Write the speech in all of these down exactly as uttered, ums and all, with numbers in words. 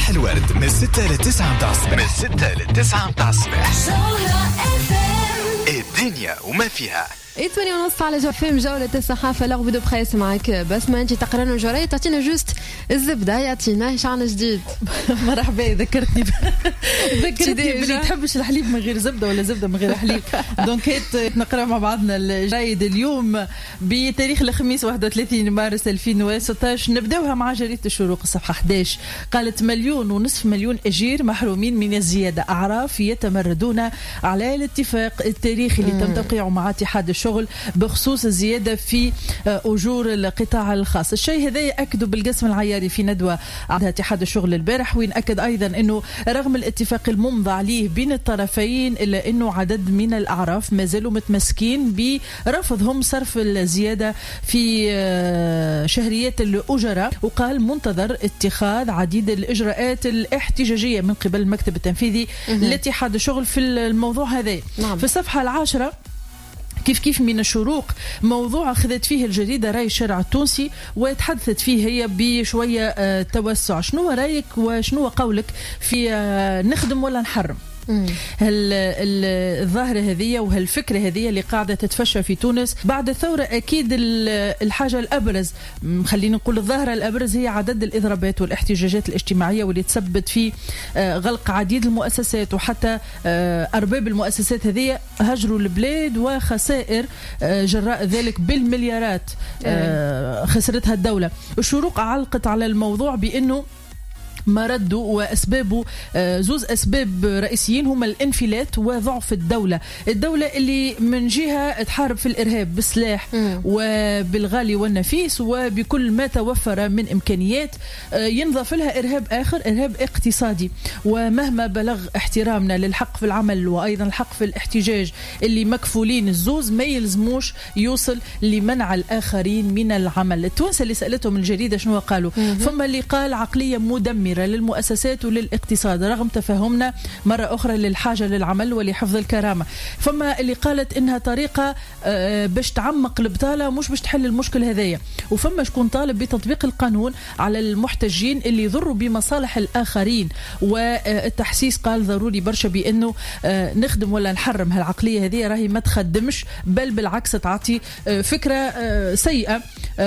صباح الورد من ستة لتسعة متاع الصباح. من ستة لتسعة متاع الصباح. الدنيا وما فيها. اي ثمانية ونص على جو فيلم جولة الصحافة. لغ بدو بخيس معك بسمة، انت تقرأنا الجراية تعطينا جوست الزبدة، يعطينا ايش عنا جديد. مرحبا، ذكرتني ذكرتني بلي تحبش الحليب من غير زبدة ولا زبدة من غير حليب. دونك هيت نقرأ مع بعضنا الجرايد اليوم بتاريخ الخميس واحد وثلاثين مارس ألفين وستة عشر. نبداوها مع جريدة الشروق الصفحة أحد عشر. قالت مليون ونصف مليون أجير محرومين من الزيادة، أعراف يتمردون على الاتفاق التاريخي اللي تم توقيعه مع اتحاد الشغل بخصوص الزيادة في أجور القطاع الخاص. الشيء هذا أكدوا بالقسم العياري في ندوة عندها اتحاد الشغل البارح، وين أكد أيضا أنه رغم الاتفاق الممضى عليه بين الطرفين إلا أنه عدد من الأعراف ما زالوا متمسكين برفضهم صرف الزيادة في شهريات الأجراء. وقال منتظر اتخاذ عديد الإجراءات الاحتجاجية من قبل المكتب التنفيذي لاتحاد الشغل في الموضوع هذا. نعم. في الصفحة العاشرة كيف كيف من الشروق موضوع أخذت فيه الجريدة رأي الشارع التونسي، وتحدثت فيه هي بشوية توسع. شنو رأيك وشنو قولك في نخدم ولا نحرم؟ هالظاهرة هذه وهالفكرة هذه اللي قاعدة تتفشى في تونس بعد الثورة. أكيد الحاجة الأبرز، خلينا نقول الظاهرة الأبرز، هي عدد الإضرابات والاحتجاجات الاجتماعية واللي تسبت في غلق عديد المؤسسات، وحتى أرباب المؤسسات هذه هجروا البلاد وخسائر جراء ذلك بالمليارات خسرتها الدولة. الشروق علقت على الموضوع بأنه ما ردوا وأسبابه زوز أسباب رئيسيين هما الانفلات وضعف الدولة. الدولة اللي من جهة تحارب في الإرهاب بالسلاح وبالغالي والنفيس وبكل ما توفر من إمكانيات، ينضاف لها إرهاب آخر، إرهاب اقتصادي. ومهما بلغ احترامنا للحق في العمل وأيضا الحق في الاحتجاج اللي مكفولين الزوز، ما يلزموش يوصل لمنع الآخرين من العمل. التوانسة اللي سألتهم الجريدة شنو قالوا؟ ثم اللي قال عقلية مدمرة للمؤسسات وللاقتصاد رغم تفهمنا مرة أخرى للحاجة للعمل ولحفظ الكرامة. فما اللي قالت إنها طريقة باش تعمق البطالة مش باش تحل المشكل هذايا. وفما شكون طالب بتطبيق القانون على المحتجين اللي يضروا بمصالح الآخرين. والتحسيس قال ضروري برشا بأنه نخدم ولا نحرم. هالعقلية هذه راهي ما تخدمش، بل بالعكس تعطي فكرة سيئة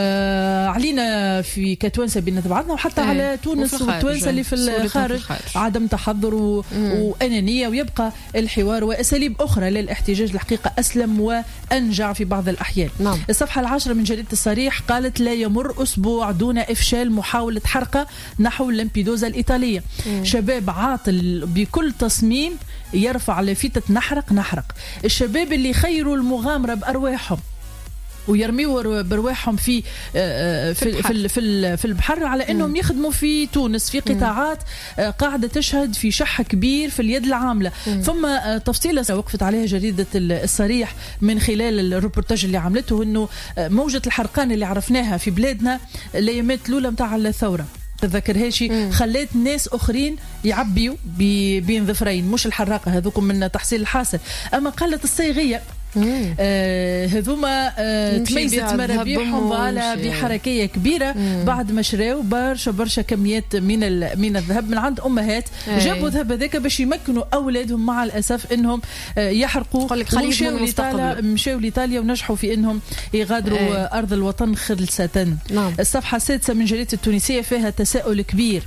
علينا في كتوانسة بين بعضنا وحتى على تونس والتوانسة اللي في الخارج. عدم تحضر و... وأنانية، ويبقى الحوار وأساليب أخرى للاحتجاج الحقيقة أسلم وأنجع في بعض الأحيان. نعم. الصفحة العاشرة من جريدة الصريح قالت لا يمر أسبوع دون إفشال محاولة حرقة نحو لامبيدوزا الإيطالية. مم. شباب عاطل بكل تصميم يرفع لافتة نحرق نحرق. الشباب اللي خيروا المغامرة بأرواحهم ويرميوا برواحهم في في في في, في البحر على انهم يخدموا في تونس في قطاعات قاعده تشهد في شح كبير في اليد العامله. ثم تفصيله وقفت عليها جريده الصريح من خلال الروبورتاج اللي عملته، انه موجه الحرقان اللي عرفناها في بلادنا الايامات الاولى نتاع الثوره تذكرهاش، خلات ناس اخرين يعبيوا بين ظفرين، مش الحراقه هذوكم من تحصيل الحاصل. اما قالت الصيغيه آه هذوما آه تميزت مرابيحهم على بحركية كبيرة. مم. بعد ما شراو برشا برشا كميات من من الذهب من عند أمهات. أي. جابوا ذهب هذاك باش يمكنوا أولادهم مع الأسف إنهم آه يحرقوا، ومشاو لإيطاليا مشاو لإيطاليا ونجحوا في إنهم يغادروا أي. أرض الوطن خلصة. نعم. الصفحة السادسة من جريدة التونسية فيها تساؤل كبير.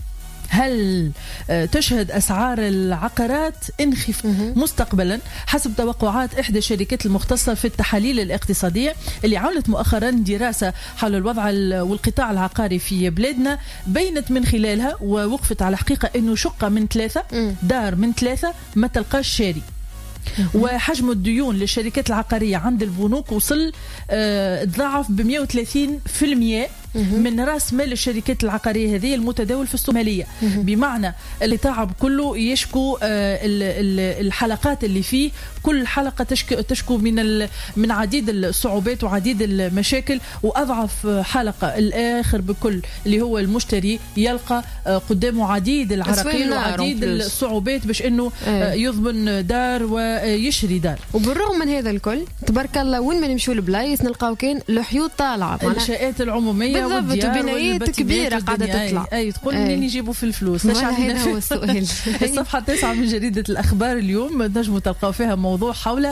هل تشهد أسعار العقارات انخفاض مستقبلا حسب توقعات إحدى الشركات المختصة في التحاليل الاقتصادية اللي عملت مؤخرا دراسة حول الوضع والقطاع العقاري في بلادنا؟ بينت من خلالها ووقفت على حقيقة أنه شقة من ثلاثة دار من ثلاثة ما تلقاش شاري. وحجم الديون للشركات العقارية عند البنوك وصل تضاعف ب مئة وثلاثين بالمئة من راس مال الشركات العقارية هذه المتداول في السوق المالية. بمعنى اللي تعب كله يشكو الحلقات اللي فيه، كل حلقة تشكو من من عديد الصعوبات وعديد المشاكل. وأضعف حلقة الآخر بكل اللي هو المشتري يلقى قدامه عديد العراقيل وعديد الصعوبات باش إنه يضمن دار ويشري دار. وبالرغم من هذا الكل تبارك الله وين ما نمشوا البلايص نلقاو كان الحيوط طالعة، الشقات العمومية بالضبط، وبنايات كبيره قاعده تطلع. اي, أي تقول منين يجيبوا في الفلوس؟ هذا هو السؤال. الصفحه التاسعه من جريده الاخبار اليوم تنجموا تلقاو فيها موضوع حول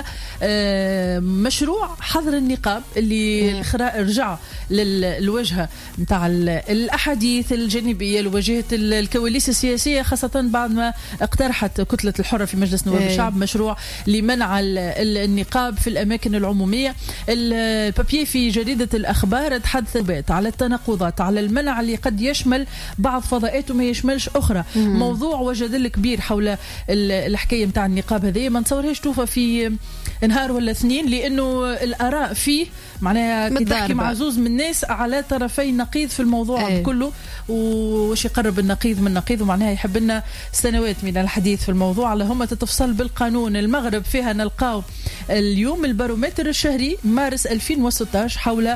مشروع حظر النقاب اللي رجع للوجهه نتاع الاحاديث الجانبيه لواجهه الكواليس السياسيه، خاصه بعد ما اقترحت كتله الحره في مجلس نواب الشعب مشروع لمنع النقاب في الاماكن العموميه. البابيي في جريده الاخبار تحدث على التناقضات، على المنع اللي قد يشمل بعض فضاءات وما يشملش اخرى. مم. موضوع وجدل كبير حول الحكايه نتاع النقاب هذه، ما نتصورهاش توفى في نهار ولا اثنين، لانه الاراء فيه معناها كي تحكي مع زوز من الناس على طرفي نقيض في الموضوع أي. كله، وش يقرب النقيض من النقيض، ومعناها يحب لنا سنوات من الحديث في الموضوع على هم تتفصل بالقانون. المغرب فيها نلقاو اليوم البارومتر الشهري مارس ألفين وستة عشر حول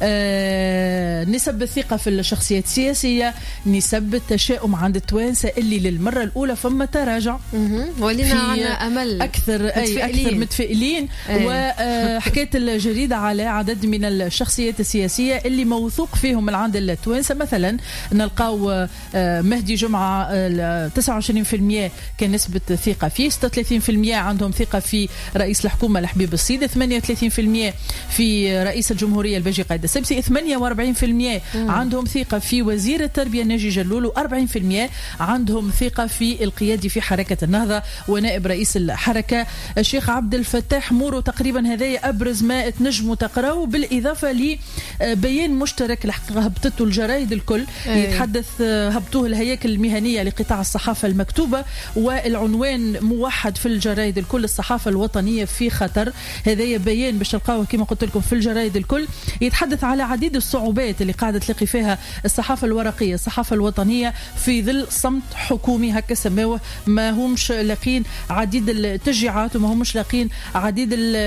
آه نسب الثقة في الشخصيات السياسية، نسب التشاؤم عند التوانسة اللي للمرة الأولى فما تراجع، ولينا عنا أمل أكثر أي أكثر متفائلين. وحكيت الجريدة على عدد من الشخصيات السياسية اللي موثوق فيهم من عند التوانسة، مثلا نلقاو مهدي جمعة تسعة وعشرين بالمئة كان نسبة ثقة فيه، ستة وثلاثين بالمئة عندهم ثقة في رئيس الحكومة الحبيب الصيدي، ثمانية وثلاثين بالمئة في رئيس الجمهورية الباجي قايد السبسي، ثمانية وأربعين بالمئة عندهم ثقة في وزير التربية ناجي جلول، وأربعين بالمئة عندهم ثقة في القيادي في حركة النهضة ونائب رئيس الحركة الشيخ عبد الفتاح مورو. تقريبا هذا أبرز ما تنجموا تقرأوا، بالإضافة لبيان مشترك الحقيقة هبطته الجرائد الكل يتحدث هبطوه الهياكل المهنية لقطاع الصحافة المكتوبة، والعنوان موحد في الجرائد الكل: الصحافة الوطنية في خطر. هذا بيان باش تلقاوه كما قلت لكم في الجرائد الكل، يتحدث على عديد الصعوبات اللي قاعدة تلاقي فيها الصحافة الورقية الصحافة الوطنية في ظل صمت حكومي هكا سماوه، ما همش لاقين عديد التشجيعات وما همش لاقين عديد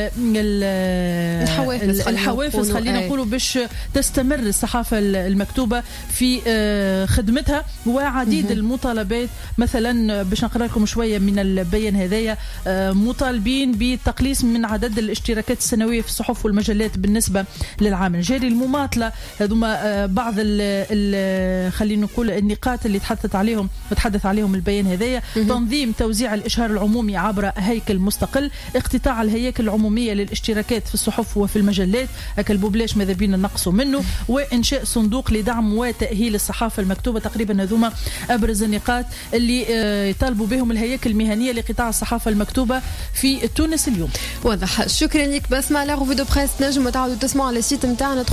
الحوافز الحوافز خلينا نقولوا باش تستمر الصحافة المكتوبة في خدمتها، وعديد المطالبات. مثلا باش نقرأ لكم شوية من البيان هذايا، مطالبين بالتقليص من عدد الاشتراكات السنوية في الصحف والمجلات بالنسبة للعام الجاري، المماطلة. هذوما بعض ال خلينا نقول النقاط اللي تحدثت عليهم وتحدث عليهم البيان هذايا: تنظيم توزيع الإشهار العمومي عبر هيكل مستقل، اقتطاع الهياكل العمومية للاشتراكات في الصحف وفي المجلات، هكا البوبلاش ماذا بينا نقصوا منه، وإنشاء صندوق لدعم وتأهيل الصحافة المكتوبة. تقريبا هذوما أبرز النقاط اللي يطالبوا بهم الهياكل المهنية لقطاع الصحافة المكتوبة في تونس اليوم. واضح. شكرا لك بسمة. لا غوفي دو بريس نجم تعاودوا تسمعوا على السيت نتاعنا.